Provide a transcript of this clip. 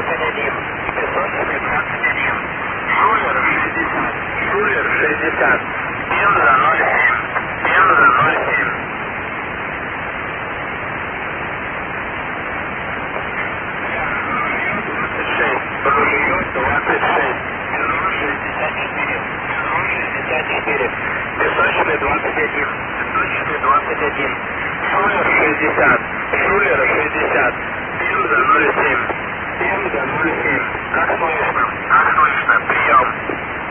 21. Песочный 21. Шулер 60. Шулер 60. Пенза 07. Пенза 07. Ружье 26. Бизон 64. Бизон 64. Песочный 21. Песочный 21. Шулер 60. Шулер 60. Пенза 07. Пенза 07. Как слышно? Как слышно? Прием.